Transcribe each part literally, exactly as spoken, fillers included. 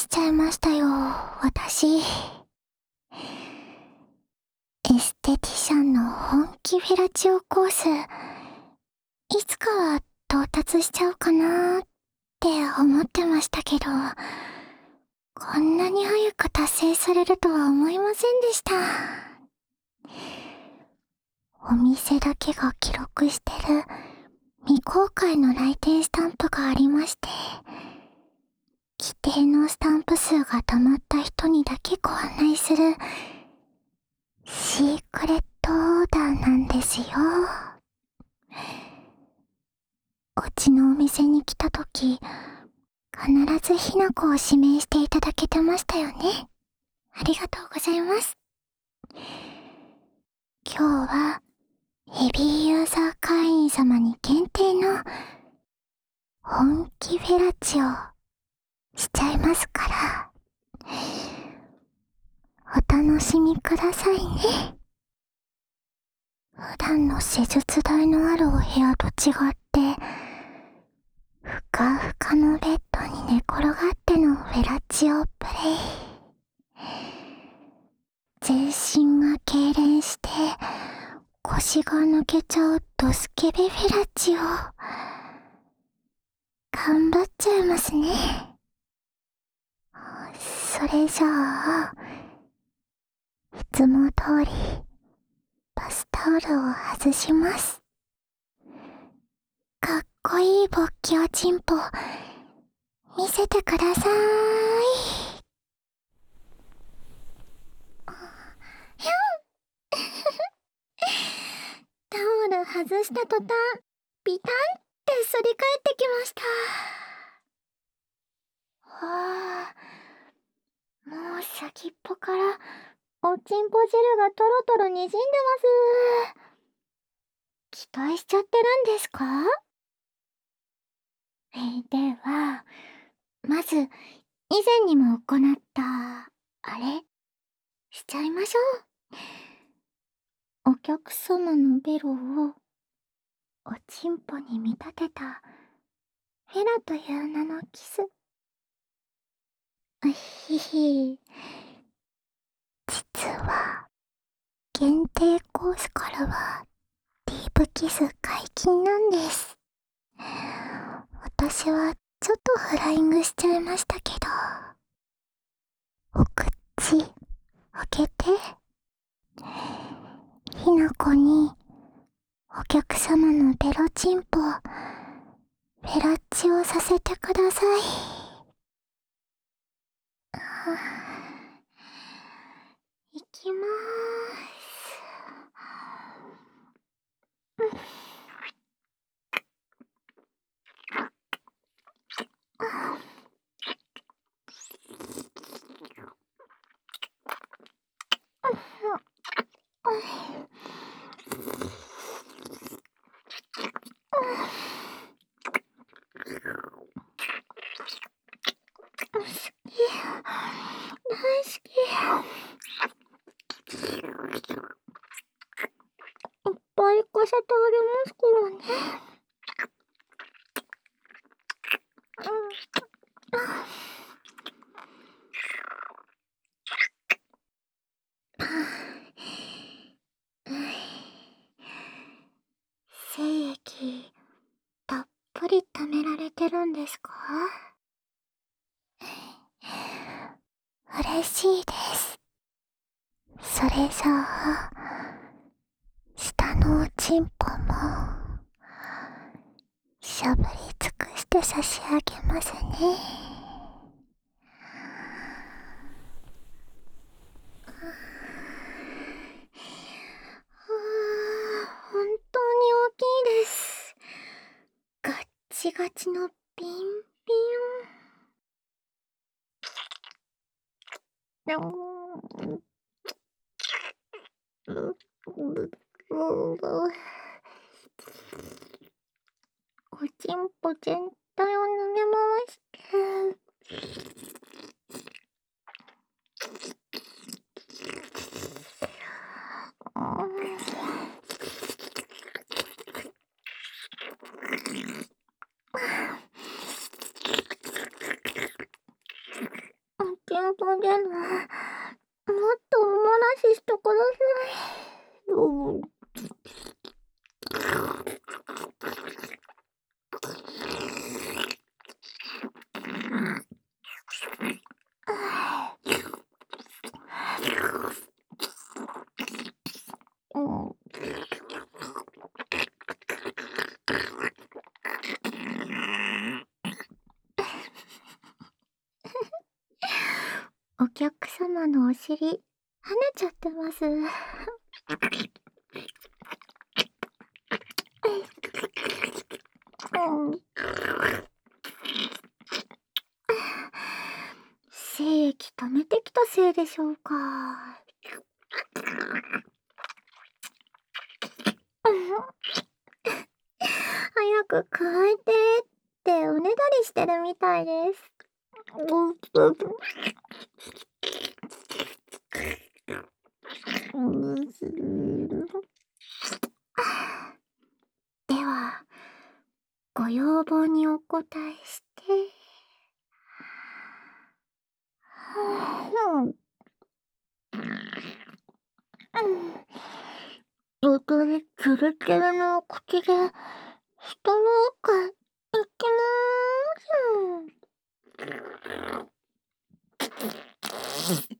ちゃいましたよ、私。エステティシャンの本気フェラチオコース、いつかは到達しちゃうかなーって思ってましたけど、こんなに早く達成されるとは思いませんでした。お店だけが記録してる未公開の来店スタンプがありまして、規定のスタンプ数が溜まった人にだけご案内するシークレットオーダーなんですよ。うちのお店に来たとき、必ずひなこを指名していただけてましたよね。ありがとうございます。今日はヘビーユーザー会員様に限定の本気フェラチオしちゃいますから、お楽しみくださいね。普段の施術台のあるお部屋と違って、ふかふかのベッドに寝転がってのフェラチオプレイ。全身が痙攣して腰が抜けちゃうドスケベフェラチオ。頑張っちゃいますね。それじゃあ、いつも通りバスタオルを外します。かっこいい勃起おちんぽ見せてくださーい。ひゃんタオル外した途端、ピタンって反り返ってきました。はあ、もう先っぽからおちんぽ汁がトロトロにじんでます。期待しちゃってるんですか？えー、では、まず、以前にも行った、あれ、しちゃいましょう。お客様のベロを、おちんぽに見立てた、フェラという名のキス。あひひ。実は、限定コースからは、ディープキス解禁なんです。私はちょっとフライングしちゃいましたけど、お口開けて、ひなこにお客様のベロチンポフェラチオさせてください。いきまーす。大好き。いっぱいかさてありますからね。精液たっぷり貯められてるんですか？嬉しいです。それじゃあ、下のおちんぽもしゃぶり尽くして差し上げますね。本当に大きいです。ガッチガチのピンピン。おちんぽ全体を舐め回して。 の。もっとおもらししてください。うん。お客様のお尻、跳ねちゃってます。精液溜めてきたせいでしょうか。早く乾いてっておねだりしてるみたいです。では、ご要望にお答えして。おとりつるつるの口で人の奥行きまーす。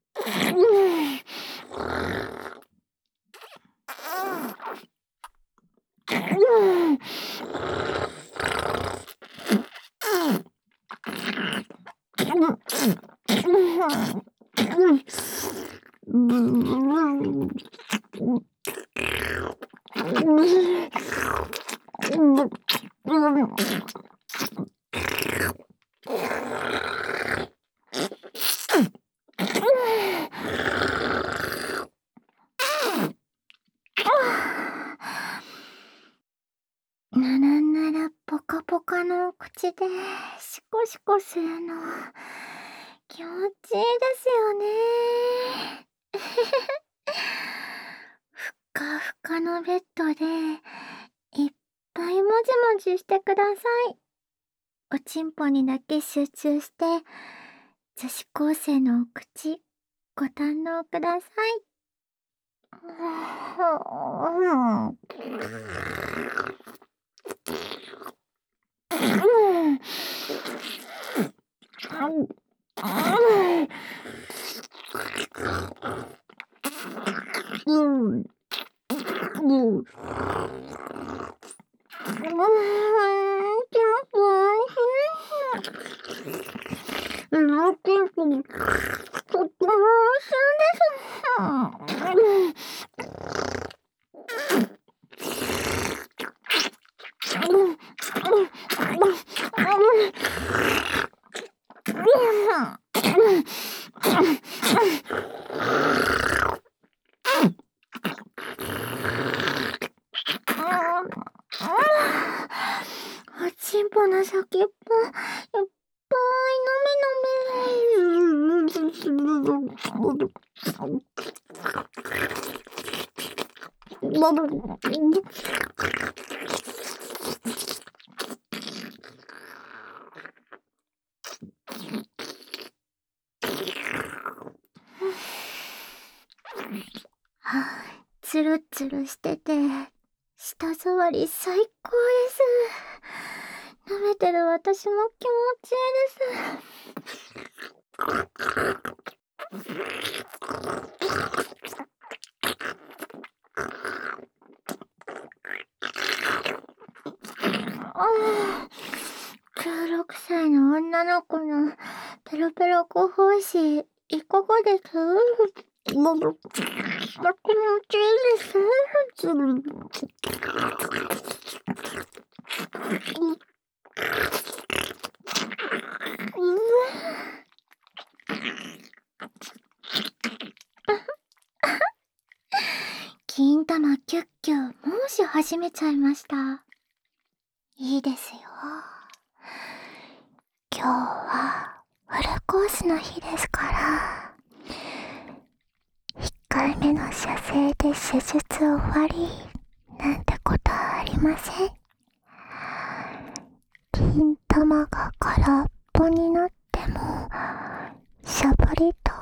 ならならポカポカの口でシコシコするの気持ちいいですよね。ふかふかのベッドでいっぱいもじもじしてください。おちんぽにだけ集中して女子高生のお口ご堪能ください。おちんぽの先っぽいっぱい飲め飲め。ツルツルしてて舌触り最高です。舐めてる私も気持ちいいです。ああ、じゅうろくさいの女の子のペロペロご奉仕いかがです？もう、気持ちいいです。金玉キュッキュもうし始めちゃいました。いいですよ。今日はフルコースの日ですから、いっかいめの射精で手術終わりなんてことはありません。金玉が空っぽになってもしゃぶりと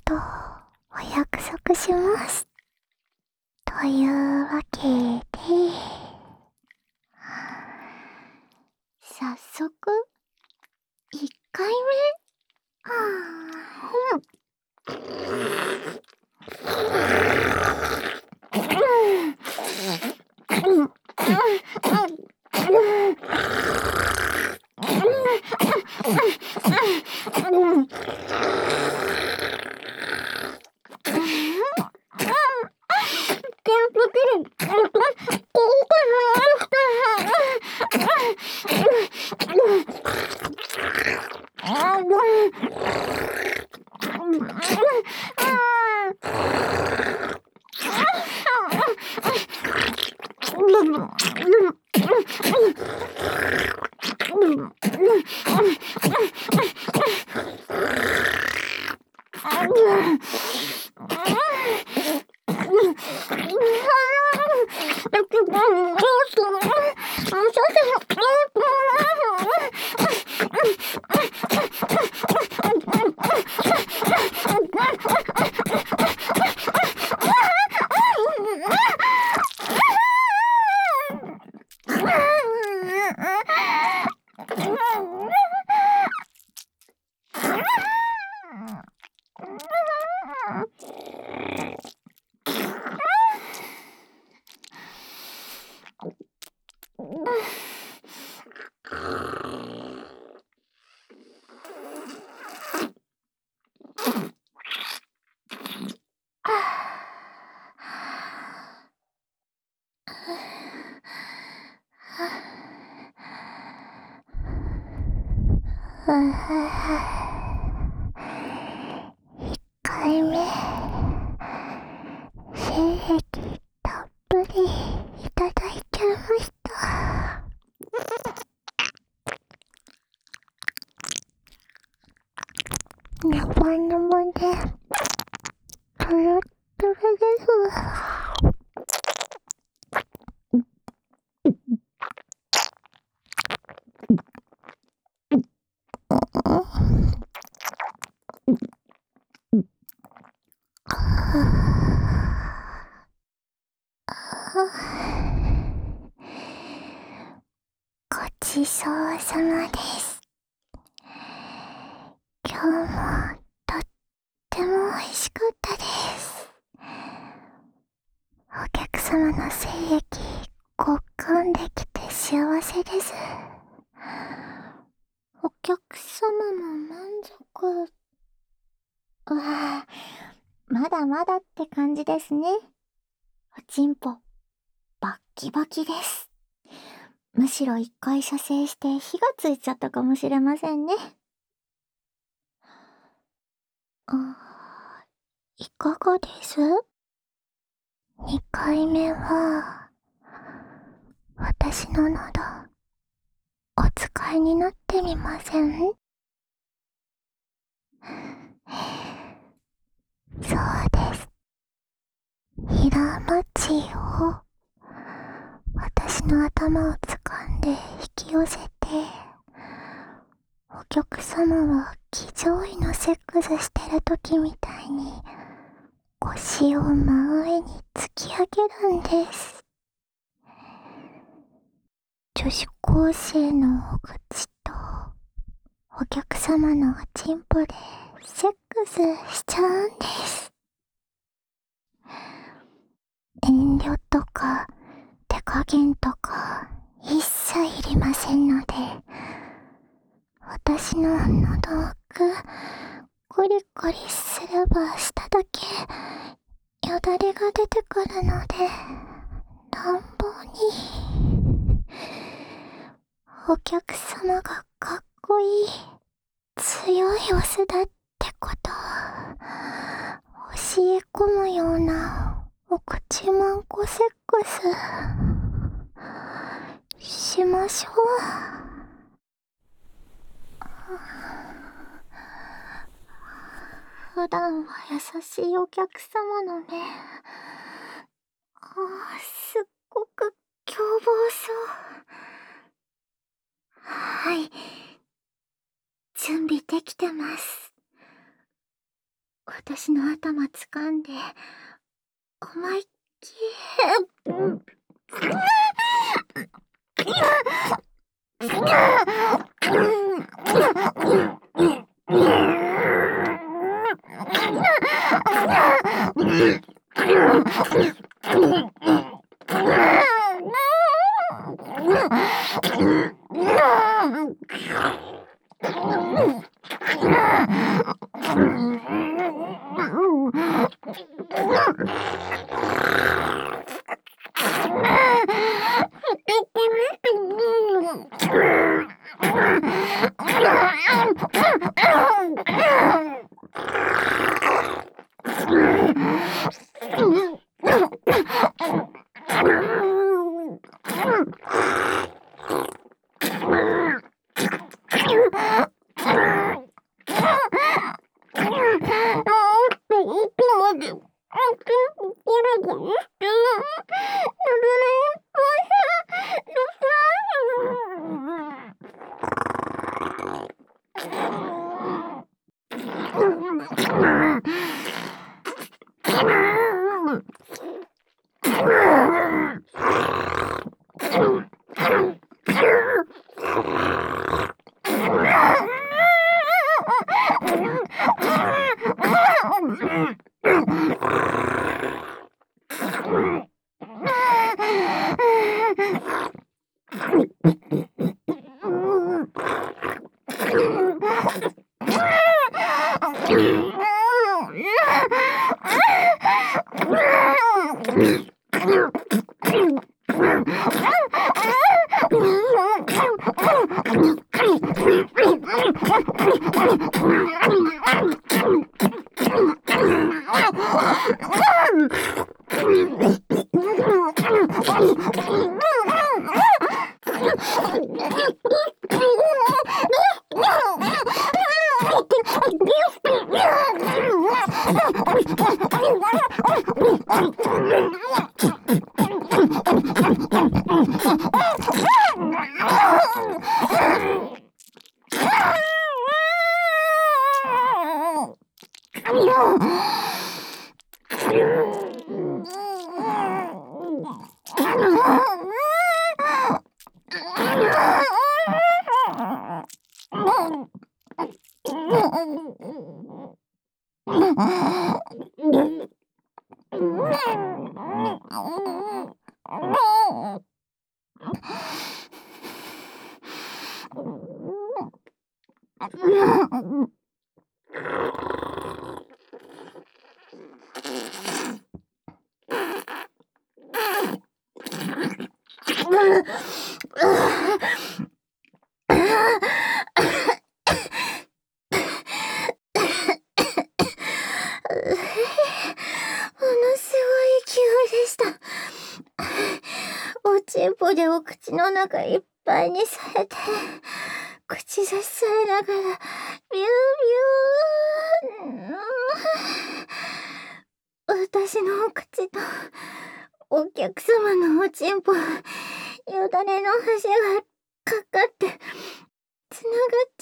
とお約束します。というわけで、早速、いっかいめ。はぁ、いっかいめ、精液たっぷりいただいちゃいました。ネバネバで、トロットロです。ごちそうさまです。今日もとっても美味しかったです。お客様の精液交換できて幸せです。お客様も満足。うわぁ、まだまだって感じですね。おちんぽ、バッキバキです。むしろ一回射精して火がついちゃったかもしれませんね。あ、いかがです？ に 回目は、私の喉、お使いになってみません？そうです。平町を、私の頭を掴んで引き寄せて、お客様は気上位のセックスしてる時みたいに腰を真上に突き上げるんです。女子高生のお口とお客様のおちんぽでセックスしちゃうんです。遠慮とか手加減とか一切いりませんので、私の喉奥コリコリすれば下だけよだれが出てくるので、乱暴にお客様がかっこいい強いオスだってことを教え込むようなお口まんこセックスしましょう。普段は優しいお客様の目、ああ、すっごく凶暴そう。はい、準備できてます。 私の頭掴んで、思いっきり、うん。チンポでお口の中いっぱいにされて、口差しされながら、ビュービュー、私のお口と、お客様のおちんぽ、よだれの端がかかって、つながっち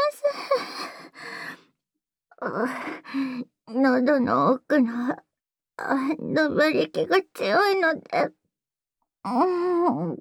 ゃってます。喉の奥の、あ、のばり気が強いので、うーん。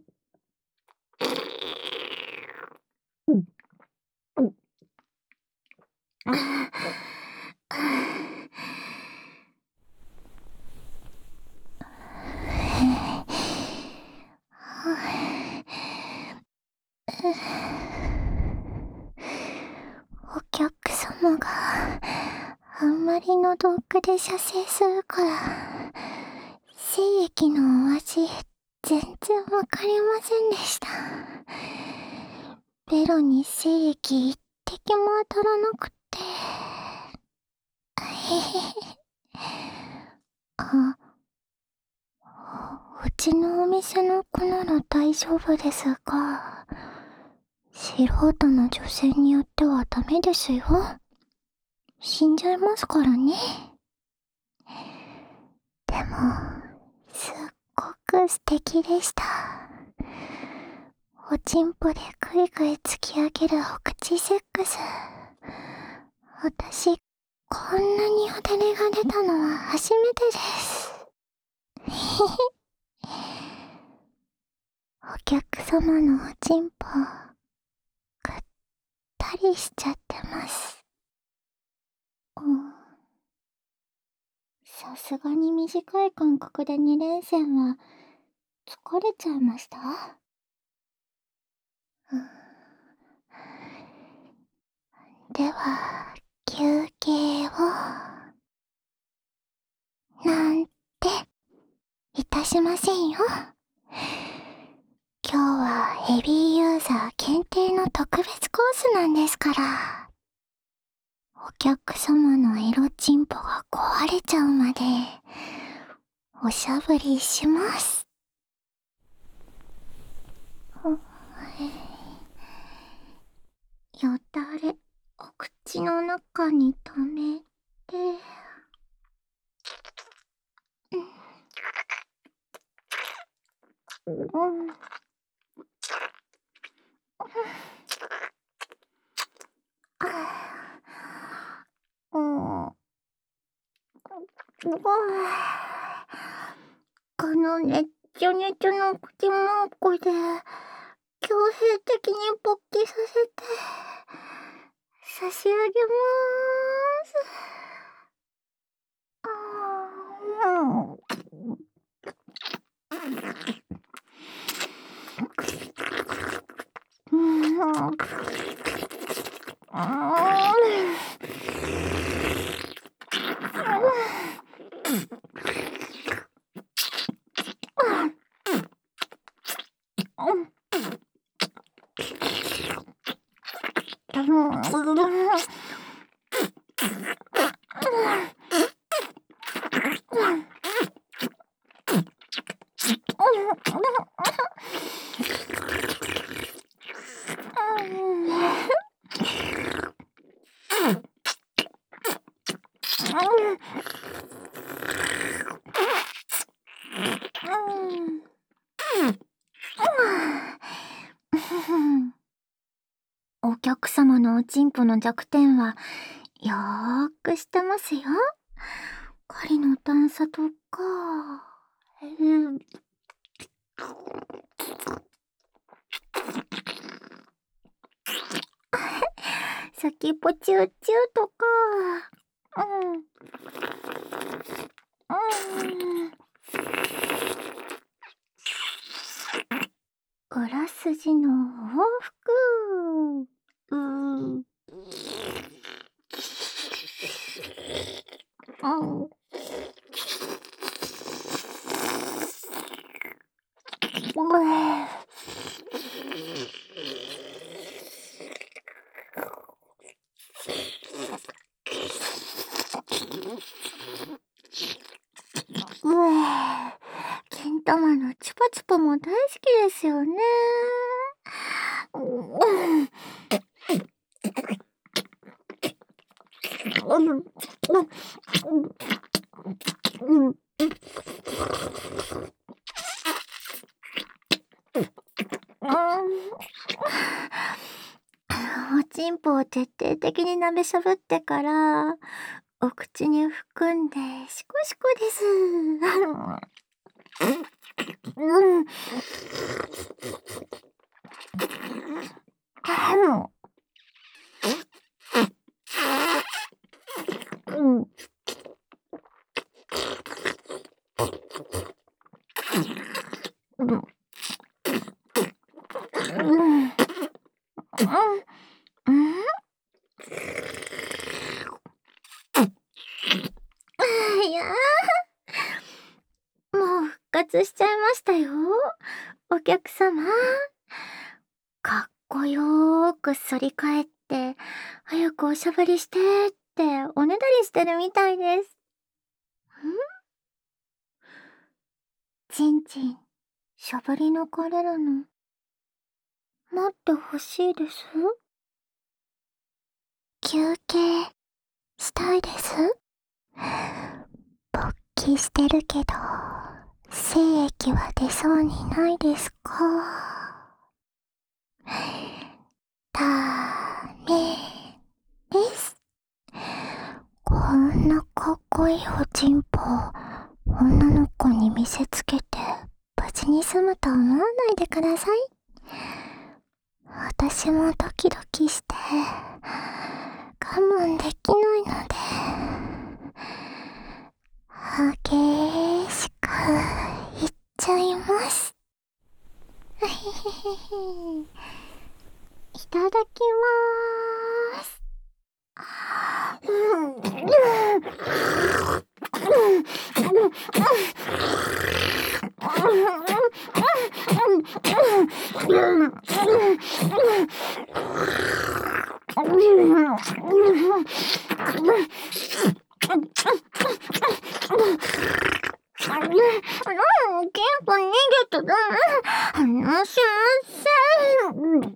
お客様があんまりのど奥で射精するから精液のお味全然わかりませんでした。ベロに精液一滴も当たらなくて、あへへへ。あ、うちのお店の子なら大丈夫ですが、素人の女性によってはダメですよ。死んじゃいますからね。でも、すっごく素敵でした。おちんぽでぐいぐい突き上げるお口セックス。私、 こんなによだれが出たのは初めてです。お客様のおちんぽ、ぐったりしちゃってます。うん、さすがに短い間隔でに連戦は疲れちゃいました。うん、では休憩をなんていたしませんよ。今日はヘビーユーザー限定の特別コースなんですから。お客様のエロチンポが壊れちゃうまでおしゃぶりします。よだれお口の中に溜めて、うん、うんうん、このねっちょねちょの口もこで強制的に勃起させて差し上げまーす。うん、お客様のおちんぽの弱点はよーく知ってますよ。狩りの段差とか、うん、先っぽチューチューとか、うん、うん、裏筋の往復、うん、うん、うえ、金玉のチュパチュパも大好きですよね。うん、うん、うん、おちんぽを徹底的に舐めしゃぶってからお口に含んでシコシコです。うん、うん、うん、うん、うん、いやー、もう復活しちゃいましたよ。お客様、かっこよーく反り返って、早くおしゃぶりしてっておねだりしてるみたいです。ん？ちんちん、しゃぶり抜かれるの、待ってほしいです？休憩したいです？勃起してるけど、精液は出そうにないですか？ダメです。こぽいおちんぽを女の子に見せつけて無事に済むと思わないでください。私もドキドキして我慢できないので、激しくいっちゃいます。いただきまーす。結構逃げただめ。話しません。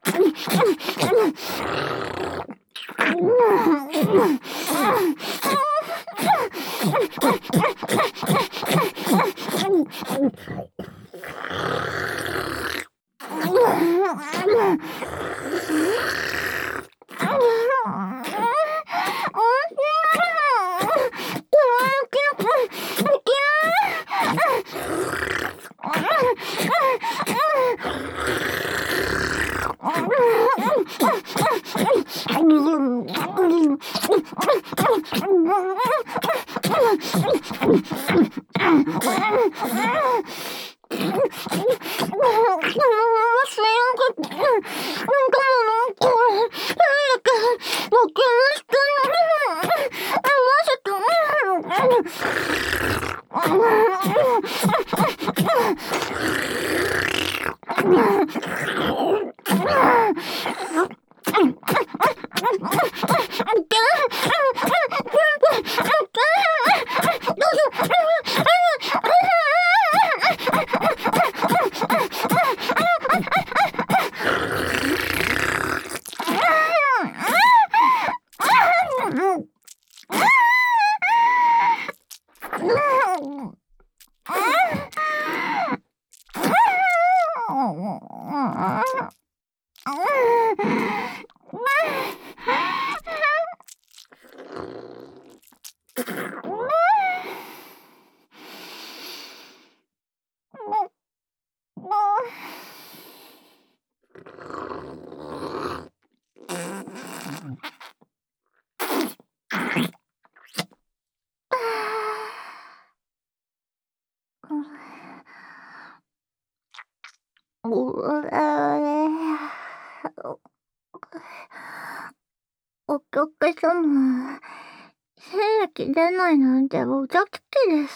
お客様、精液出ないなんて無邪気です。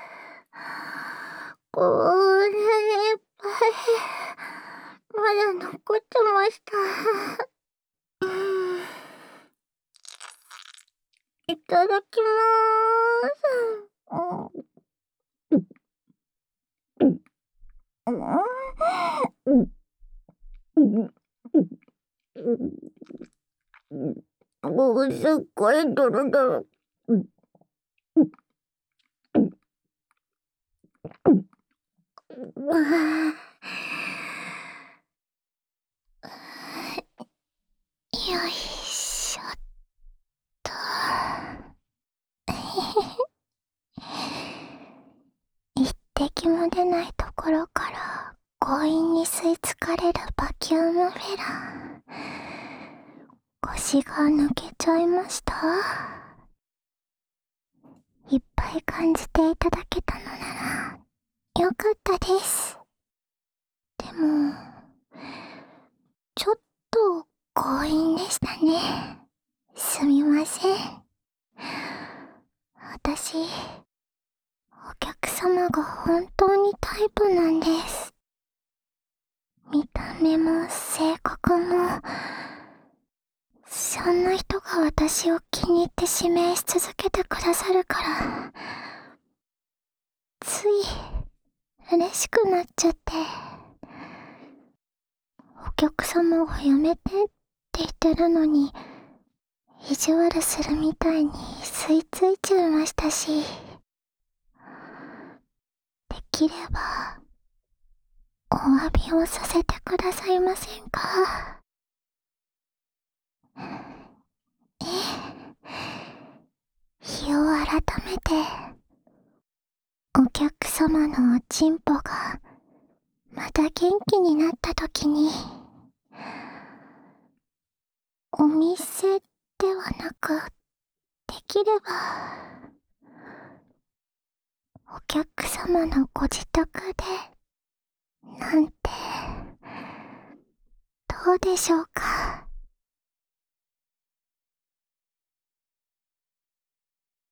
これいっぱいまだ残ってました。いただきまーす。すっごいドロドロ。よいしょっと。一滴も出ないところから強引に吸い付かれるバキュームフェラー。腰が抜けちゃいました。いっぱい感じていただけたのならよかったです。でもちょっと強引でしたね。すみません。私、お客様が本当にタイプなんです。見た目も性格も、そんな人が私を気に入って指名し続けてくださるから、つい嬉しくなっちゃって、お客様がやめてって言ってるのに、意地悪するみたいに吸い付いちゃいましたし、できればお詫びをさせてくださいませんか？ええ、日を洗改めてお客様のおちんぽがまた元気になった時に、お店ではなく、できればお客様のご自宅でなんてどうでしょうか。